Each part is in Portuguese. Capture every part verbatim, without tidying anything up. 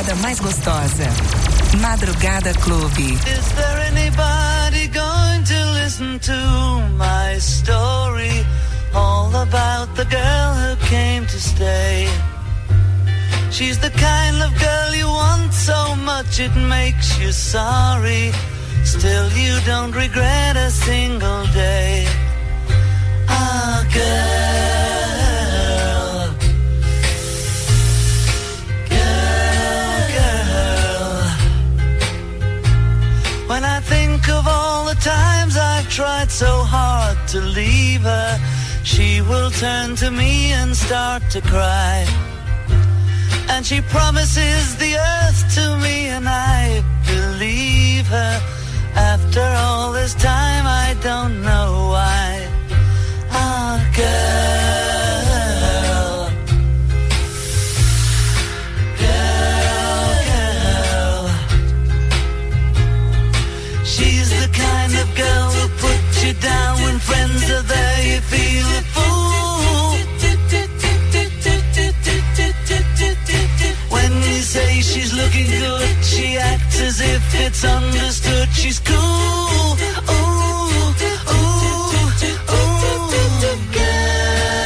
madrugada mais gostosa. Madrugada Clube. Is there anybody going to listen to my story? All about the girl who came to stay. She's the kind of girl you want so much it makes you sorry. Still you don't regret a single day. Ah, girl, girl, girl. When I think of all the times I've tried so hard to leave her, she will turn to me and start to cry. And she promises the earth to me, and I believe her. After all this time, I don't know why. Ah, girl, girl, girl. She's the kind of girl who puts you down when friends are there. You feel a fool. When you say she's looking good, she acts as if it's understood. She's cool. Ooh, ooh, ooh, girl.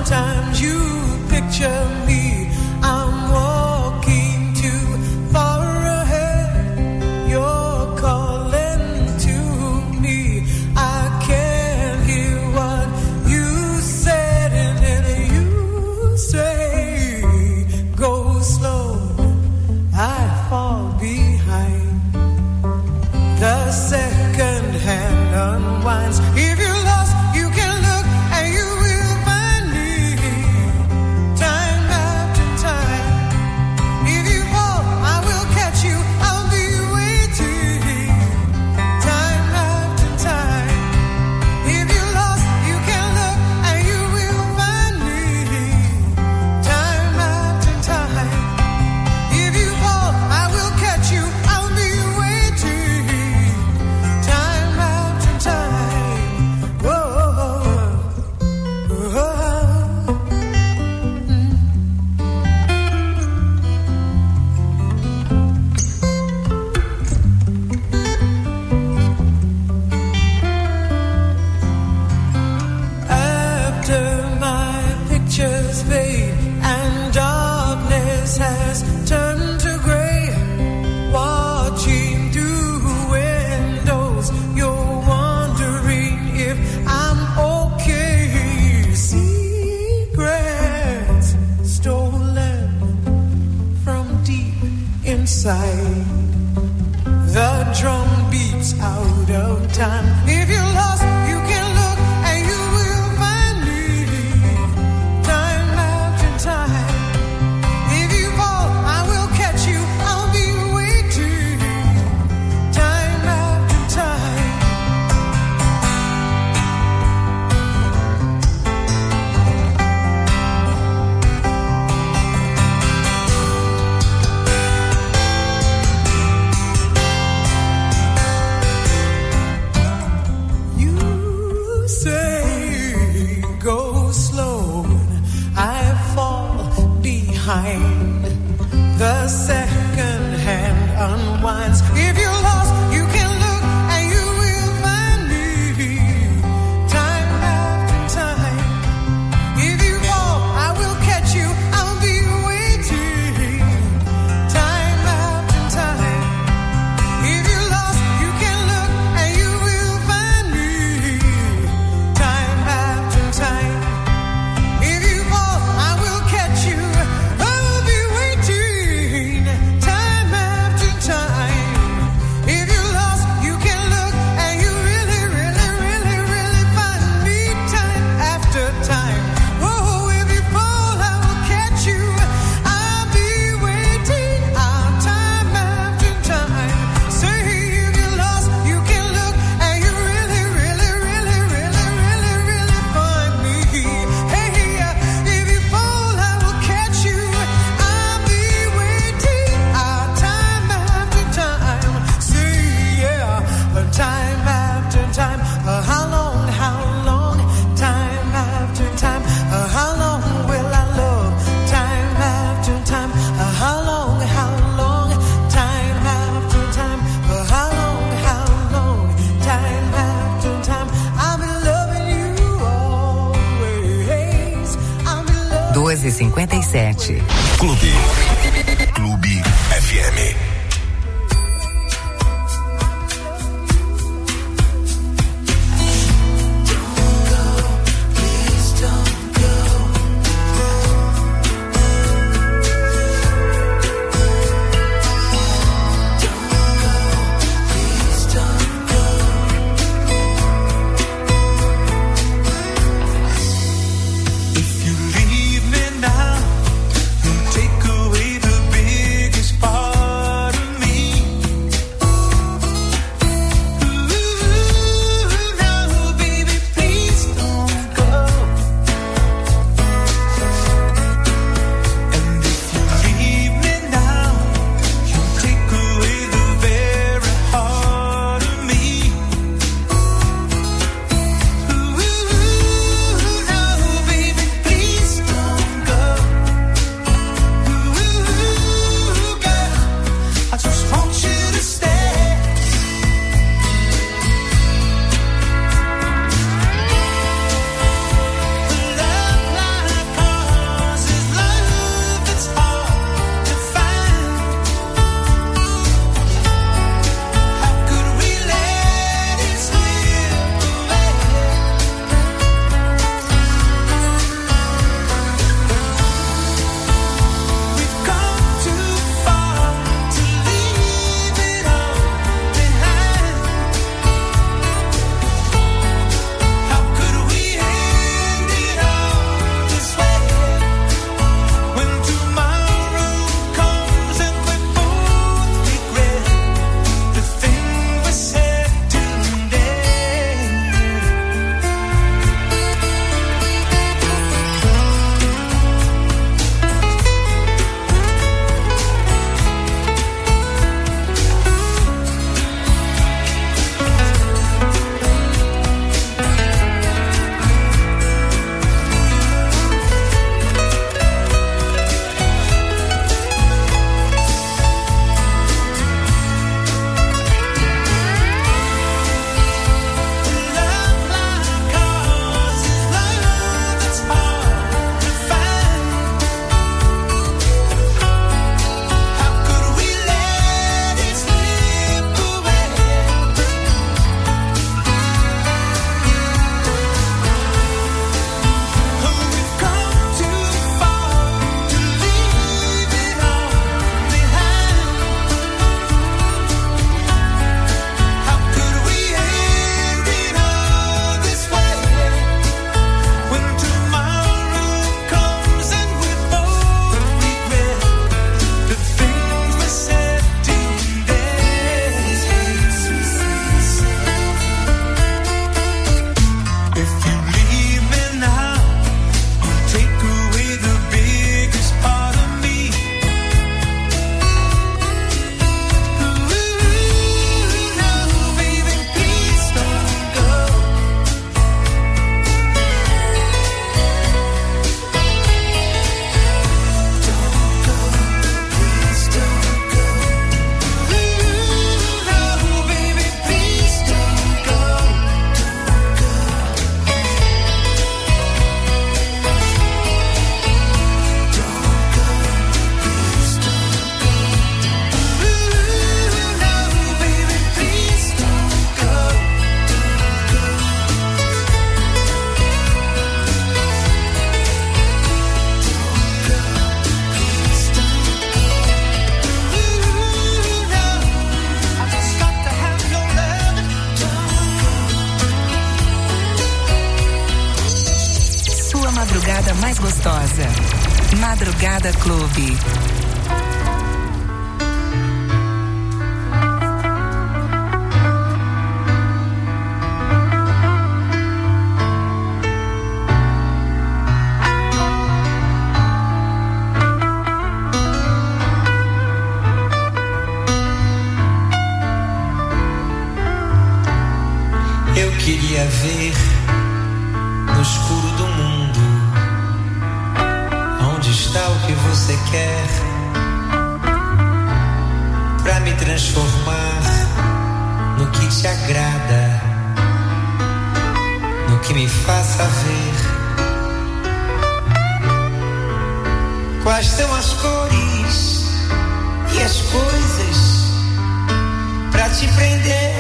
Sometimes you picture me, I'm walking too far ahead. You're calling to me, I can't hear what you said, and then you say, go slow, I fall behind. The second hand unwinds. If you're lost, you can look and you will find me. Time after time. If you fall, I will catch you. I'll be waiting. Time after time. If you're lost, you can look and you will find me. Time after time. If you fall, I will catch you. I'll be waiting. Time after time. Whoa. Whoa. After my pictures fade and darkness has turned to gray, watching through windows, you're wondering if I'm okay. Secrets stolen from deep inside. The drum beats out of time. If you're lost, you can look and you will find me. Time after time. If you fall, I will catch you. I'll be waiting. Time after time. You say go slow, I fall behind. The second hand unwinds. If you're lost, you can look and you will find me. Time after time. If you fall, I will catch you. I'll be waiting. Time after time. If you're lost, you can look and you will find me. Time after time. If you fall, I will catch you. I'll be waiting. Time after time. If you're lost, you can look and you really, really, really, really find me. Time after time. Oh, if you fall, I will catch you. I'll be waiting. Ah, time after time. Say if you're lost, you can look and you really, really, really, really, really, really find me. Hey, if you fall, I will catch you. I'll be waiting. Ah, time after time. Say yeah, uh, time after time. Uh, how long, how long? Time after time. Uh, how long will I love? Time after time. Uh, how long, how long? Time after time. Uh, how long, how long? Time after time. I'll be loving you always. I'll be loving doze e cinquenta e sete. Clube. Clube F M. If you leave me now, you take away the biggest part mais gostosa. Madrugada Clube. Eu queria ver no escuro do mundo onde está o que você quer, pra me transformar no que te agrada, no que me faça ver quais são as cores e as coisas pra te prender.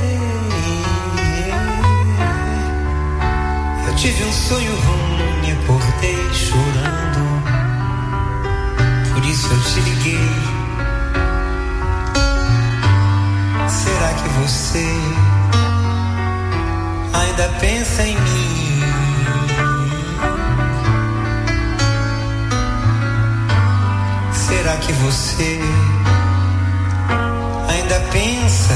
Tive um sonho ruim, acordei chorando, por isso eu te liguei. Será que você ainda pensa em mim? Será que você ainda pensa?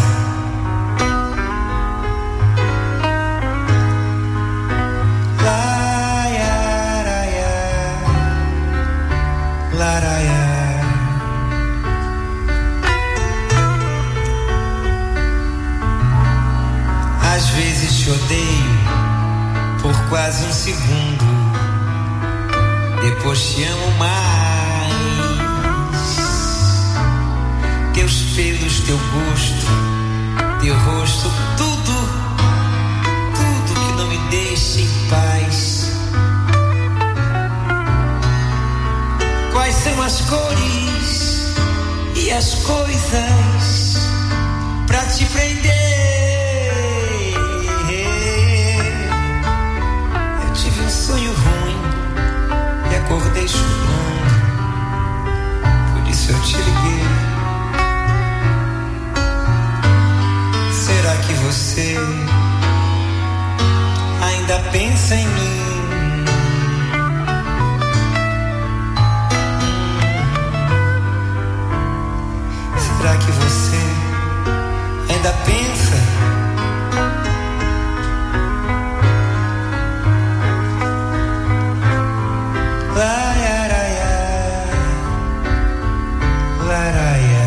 Às vezes te odeio por quase um segundo, depois te amo mais. Teus pelos, teu gosto, teu rosto, tudo, tudo que não me deixa em paz. Quais são as cores e as coisas pra te prender? Eu tive um sonho ruim e acordei chorando, por isso eu te liguei. Será que você ainda pensa em mim? Será que você ainda pensa? Laraiá, laraiá.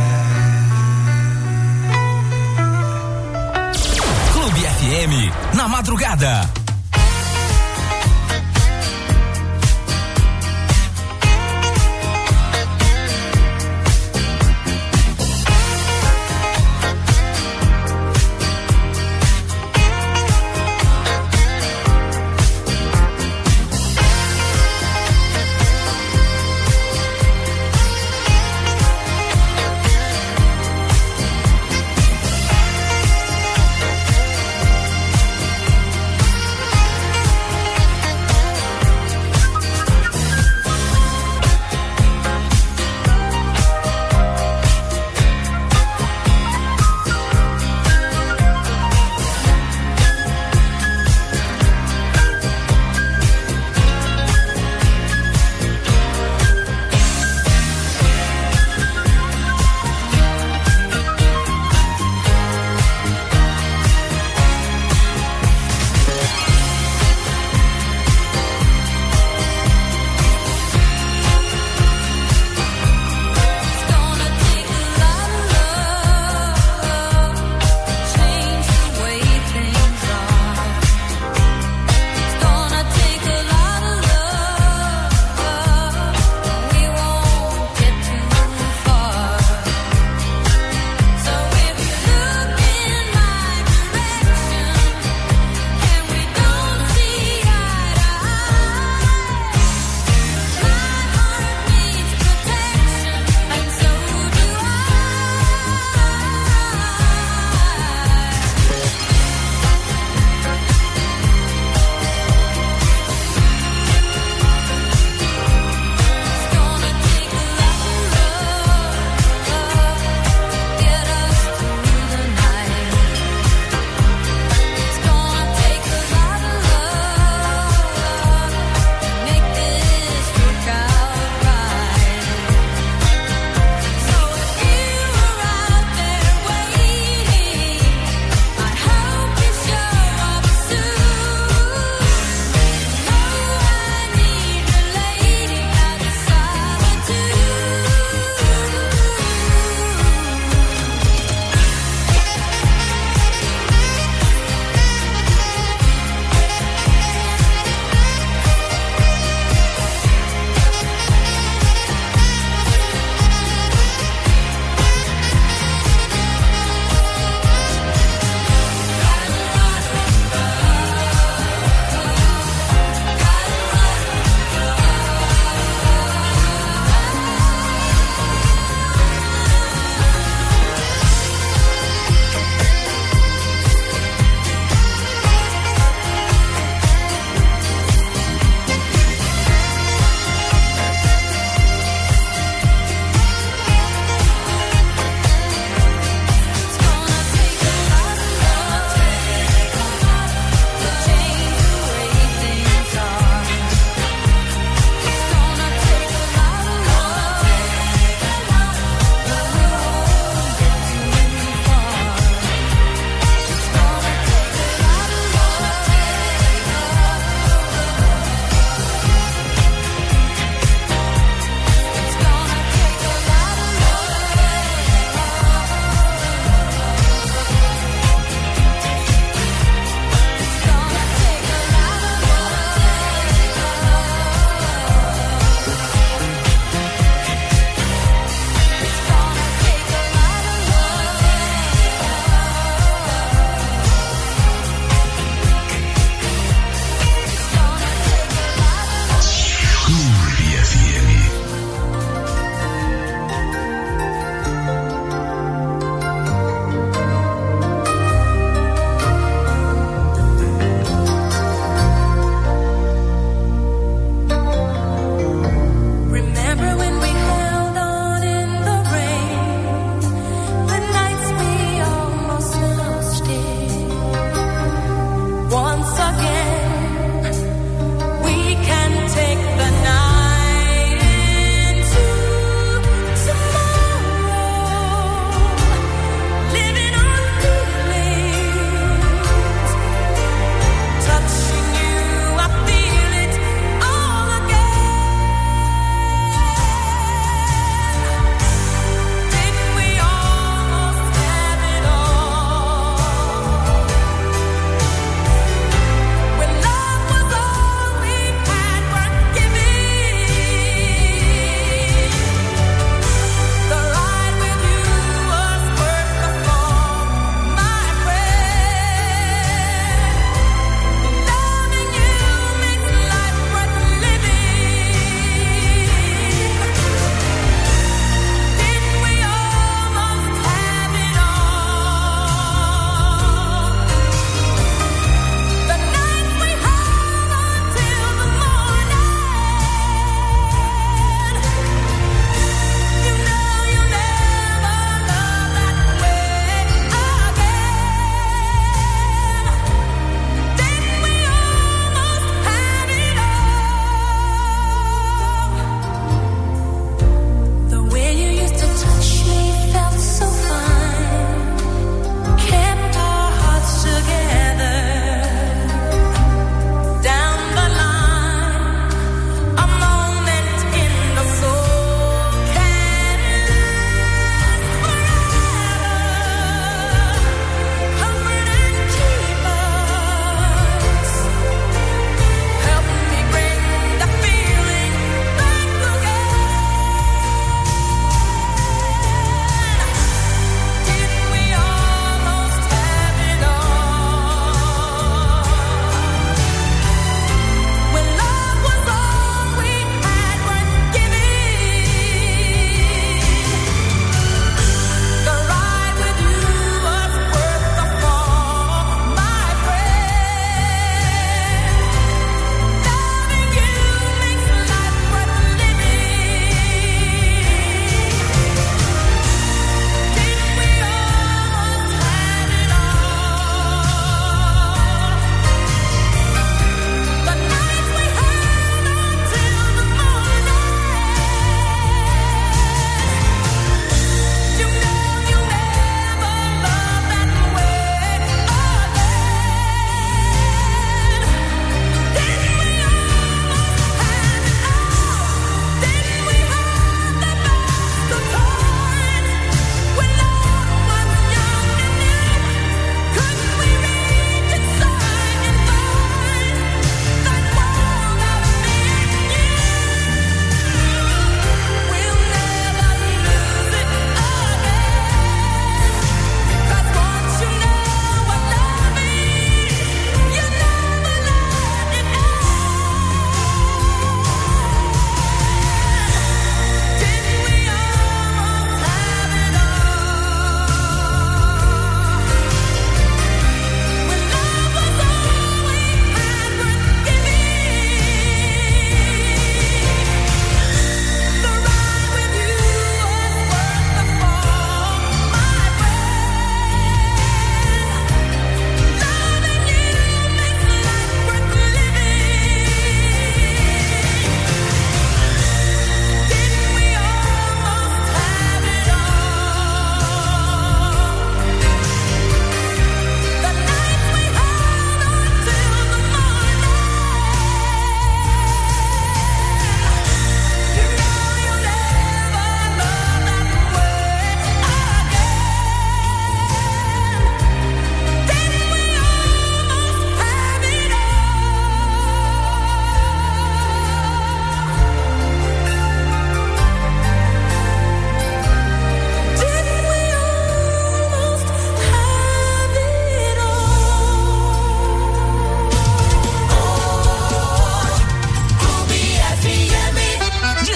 Clube F M, na madrugada.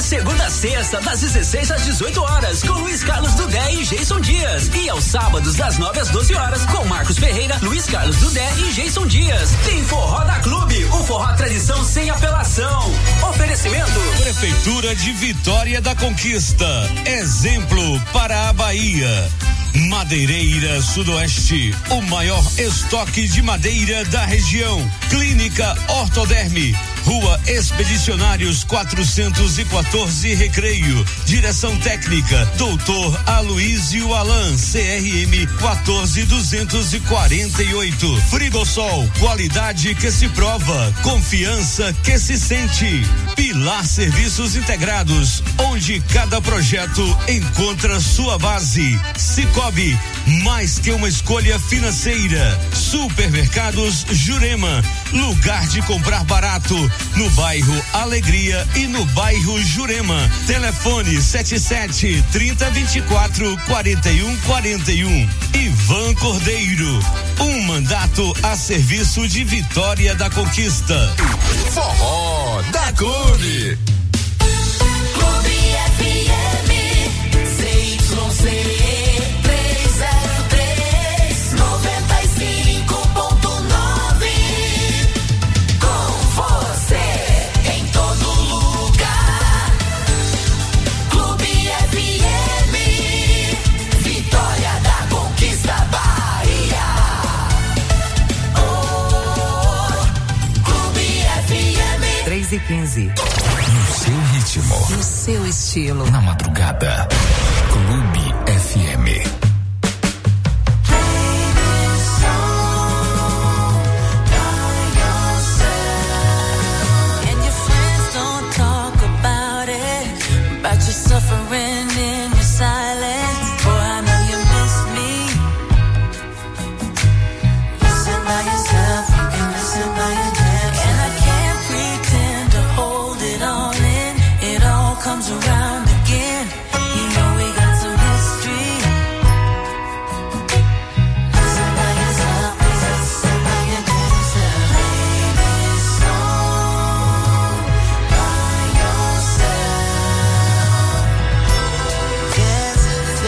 Segunda a sexta, das dezesseis às dezoito horas, com Luiz Carlos Dudé e Jason Dias. E aos sábados, das nove às doze horas, com Marcos Ferreira, Luiz Carlos Dudé e Jason Dias. Tem Forró da Clube, o forró tradição sem apelação. Oferecimento: Prefeitura de Vitória da Conquista. Exemplo para a Bahia. Madeireira Sudoeste, o maior estoque de madeira da região. Clínica Ortoderme, Rua Expedicionários quatrocentos e quatorze, Recreio. Direção técnica doutor Aloísio Alan, C R M quatorze duzentos e quarenta e oito. Frigosol, qualidade que se prova, confiança que se sente. Pilar Serviços Integrados, onde cada projeto encontra sua base. Cicobi, mais que uma escolha financeira. Supermercados Jurema, lugar de comprar barato, no bairro Alegria e no bairro Jurema. Telefone sete sete, trinta, vinte e quatro, quarenta e um, quarenta e um. Ivan Cordeiro, um mandato a serviço de Vitória da Conquista. Forró da Clube. Clube F M, C Y C. três e quinze. No seu ritmo. No seu estilo. Na madrugada. Clube F M. Suffering in your silence, boy, I know you miss me. Listen by yourself, you can listen by your damn self. And I can't pretend to hold it all in. It all comes around again. You know we got some history. Listen by yourself, please listen by your damn self. Play this song by yourself. Yes,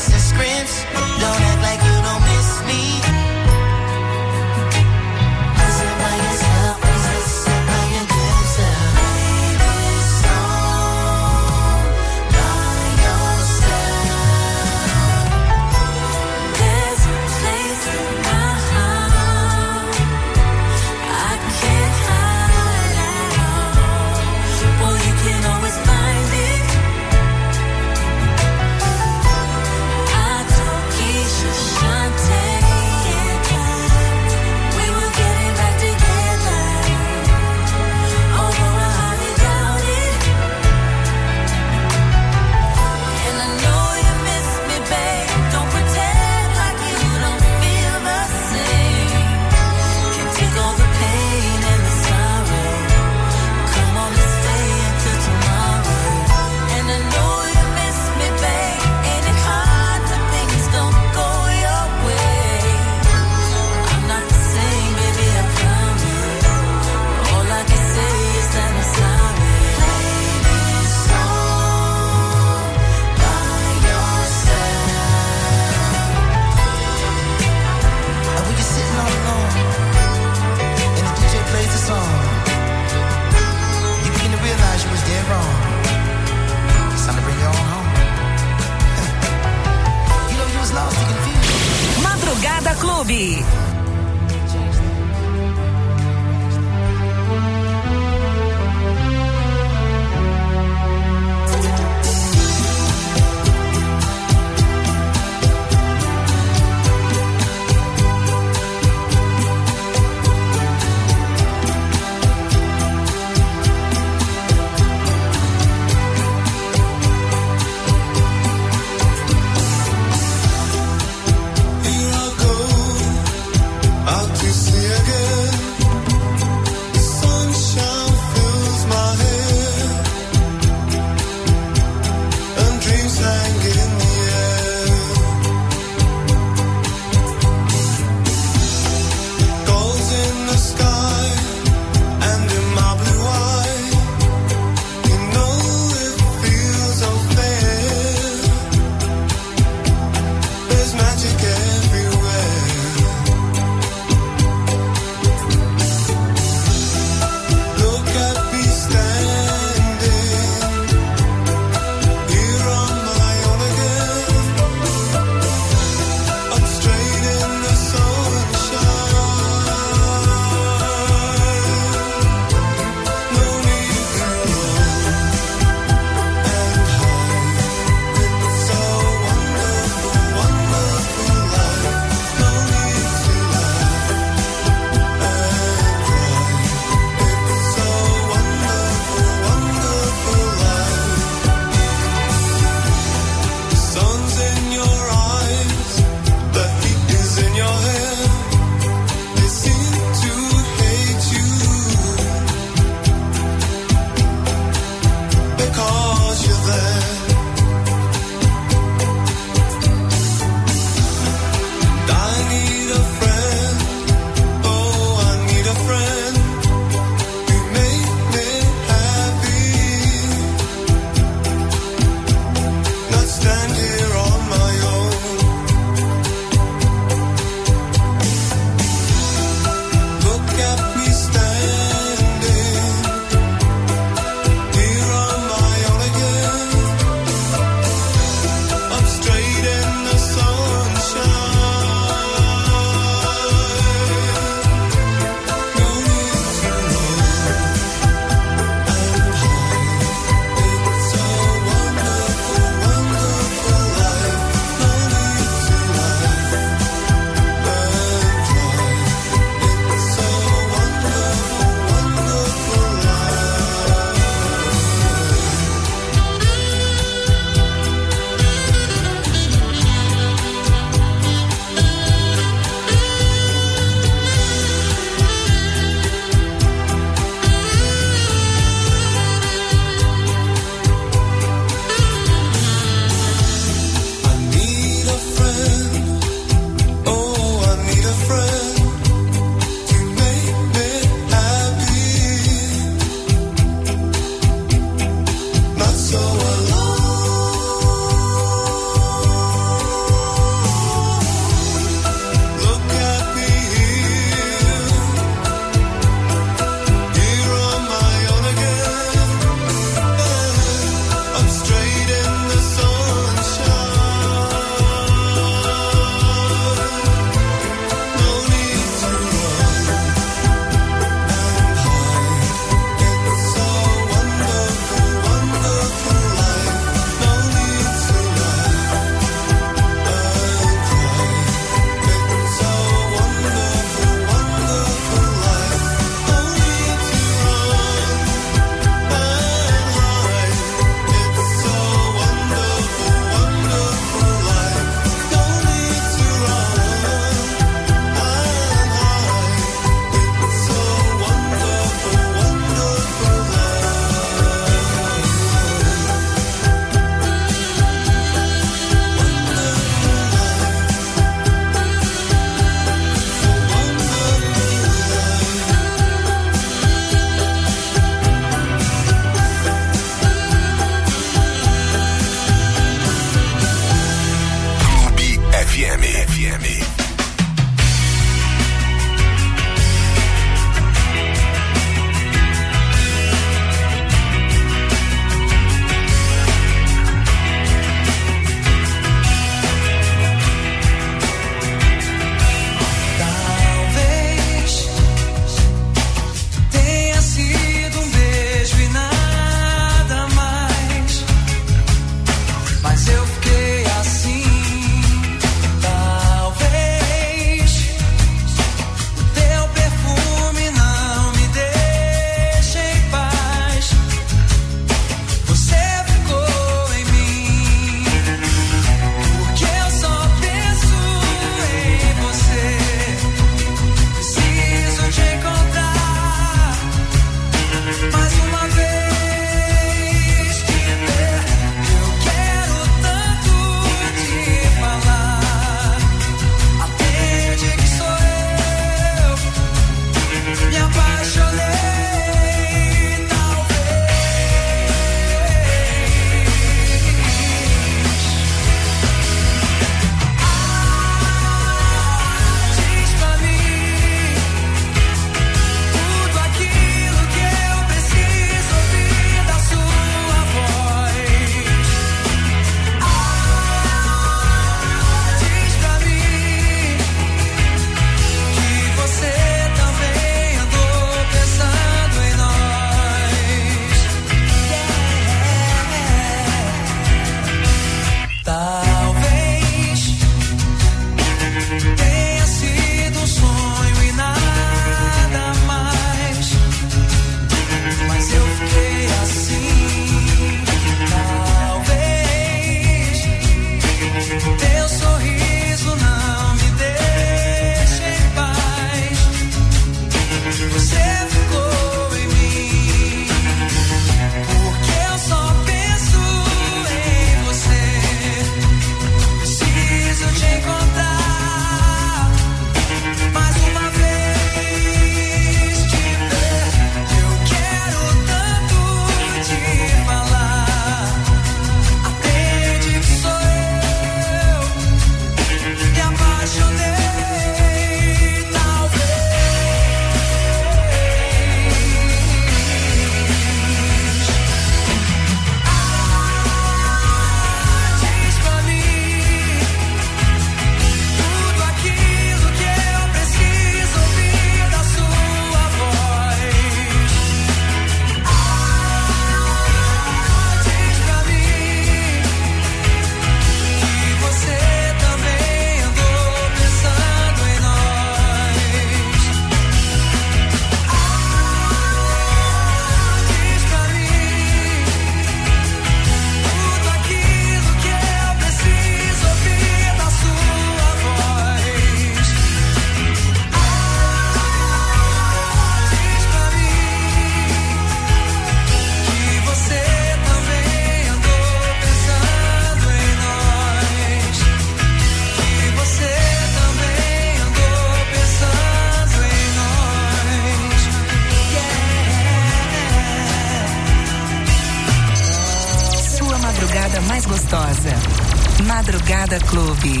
madrugada mais gostosa. Madrugada Clube.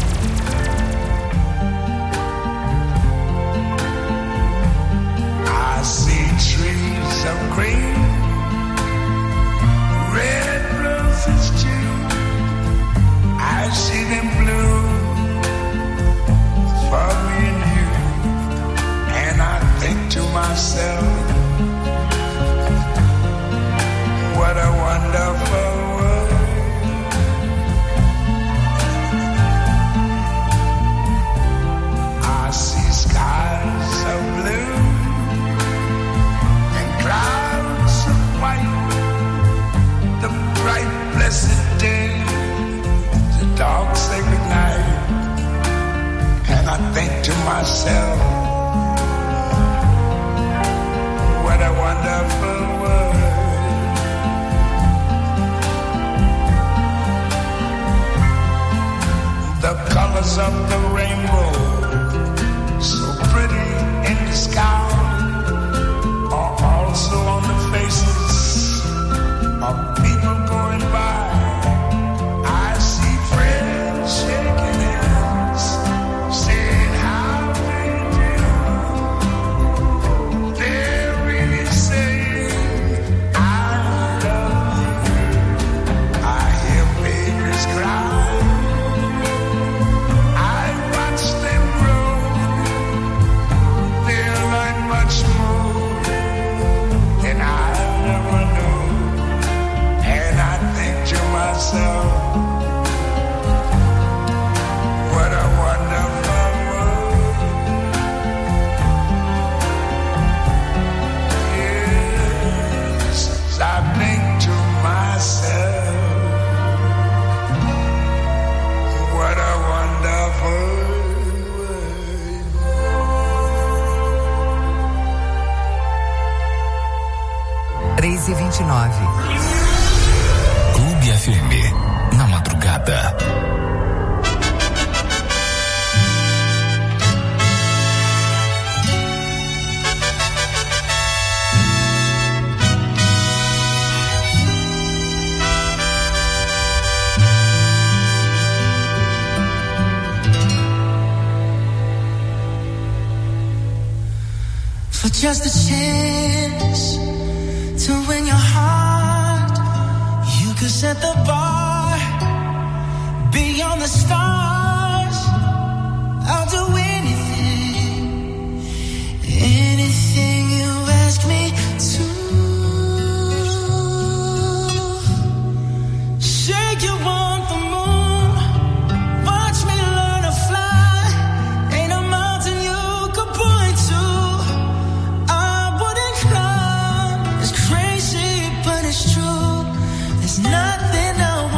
I see trees of green, red roses too. I see them blue for me and you. And I think to myself, what a wonderful world. I see skies of blue and clouds of white, the bright blessed day, the dark sacred night. And I think to myself, what a wonderful world. The colors of the rainbow, so pretty in the sky, are also on the faces of people going by. I see friends shaking hands, saying how they do. They're really saying I love you. I hear babies cry. Myself, what a wonderful world. Yes, I think to myself, what a wonderful world. três e vinte e nove. F M, na madrugada. For just a chance to win your heart, you could set the bar beyond the stars. I'll do anything, anything you ask me to. Say you want the moon, watch me learn to fly. Ain't a mountain you could point to I wouldn't climb. It's crazy, but it's true. There's nothing else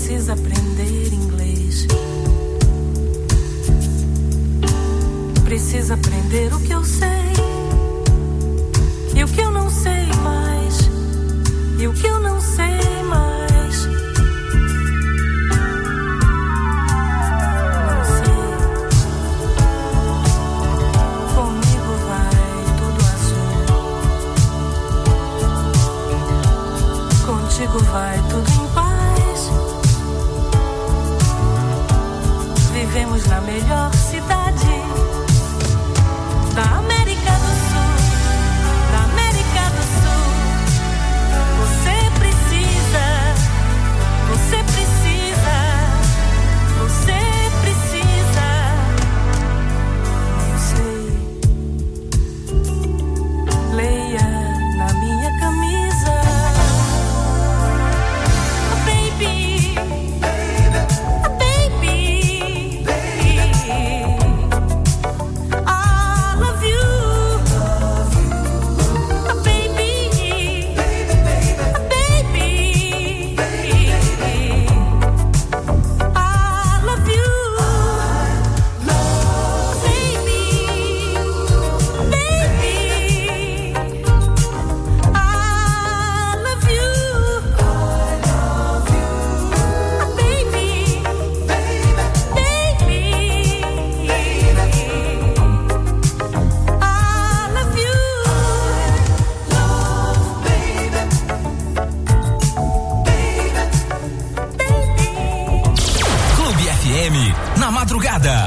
precisa aprender inglês. Precisa aprender o que eu sei e o que eu não sei mais, e o que eu não sei mais. Não sei. Comigo vai tudo azul, contigo vai tudo em paz. Vivemos na melhor cidade da América do Sul, da América do Sul. Você precisa, você precisa, você precisa. Não sei. Leia na minha camisa, oh, baby, oh, baby, baby. Na madrugada.